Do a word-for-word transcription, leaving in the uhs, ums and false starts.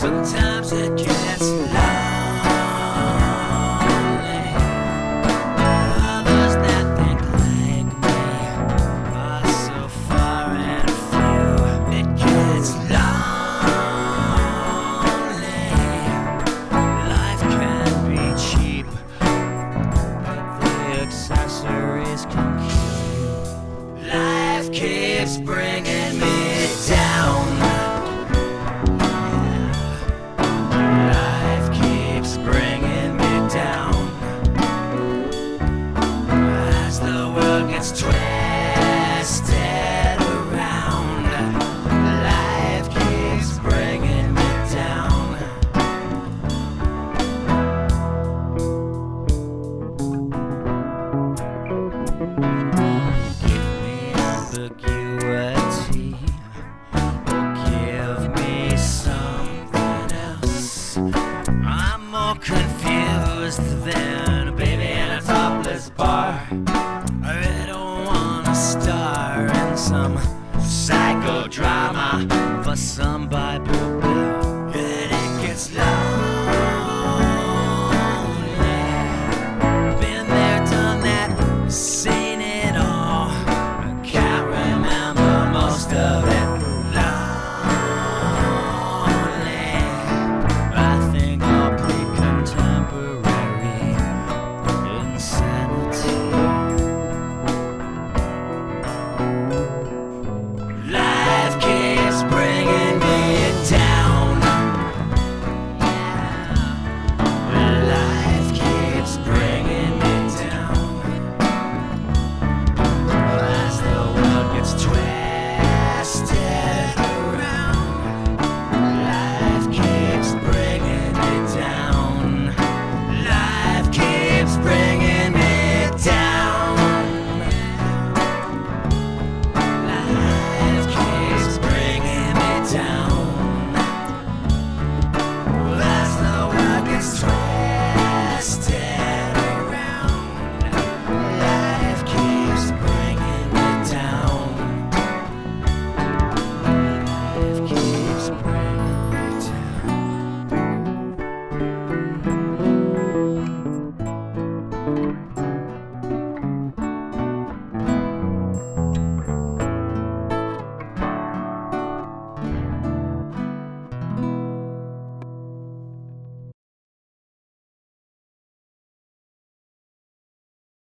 Sometimes it gets lonely. Others that think like me are so far and few. It gets lonely. Life can be cheap, but the accessories can keep. Life keeps bringing me down. Life keeps bringing me down. As the world gets twisted around, life keeps bringing me down. Give me ambiguity, or give me something else. I'm more confused than